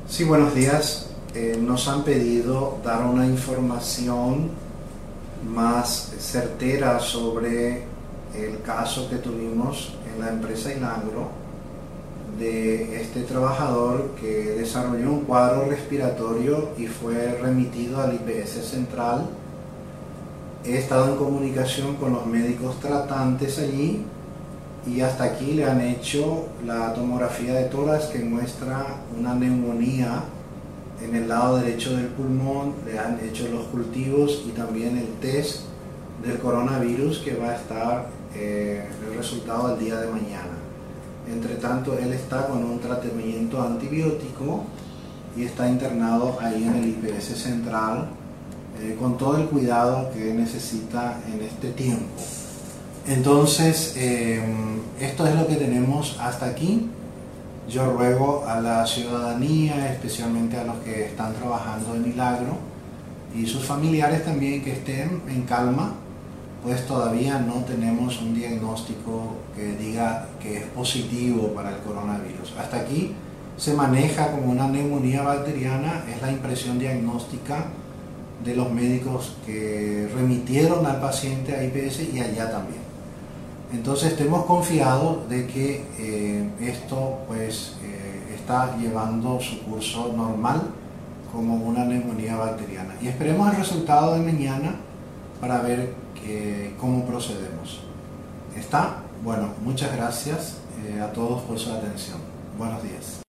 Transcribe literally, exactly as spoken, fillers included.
Sí, buenos días. Eh, nos han pedido dar una información más certera sobre el caso que tuvimos en la empresa Inagro de este trabajador que desarrolló un cuadro respiratorio y fue remitido al I P S central. He estado en comunicación con los médicos tratantes allí y hasta aquí le han hecho la tomografía de tórax que muestra una neumonía en el lado derecho del pulmón, le han hecho los cultivos y también el test del coronavirus que va a estar eh, el resultado el día de mañana. Entre tanto, él está con un tratamiento antibiótico y está internado ahí en el I P S central eh, con todo el cuidado que necesita en este tiempo. Entonces, eh, esto es lo que tenemos hasta aquí. Yo ruego a la ciudadanía, especialmente a los que están trabajando en Milagro y sus familiares también, que estén en calma, pues todavía no tenemos un diagnóstico que diga que es positivo para el coronavirus. Hasta aquí se maneja como una neumonía bacteriana, es la impresión diagnóstica de los médicos que remitieron al paciente a I P S y allá también. Entonces estemos confiados de que eh, esto pues eh, está llevando su curso normal como una neumonía bacteriana. Y esperemos el resultado de mañana para ver que, cómo procedemos. ¿Está? Bueno, muchas gracias eh, a todos por su atención. Buenos días.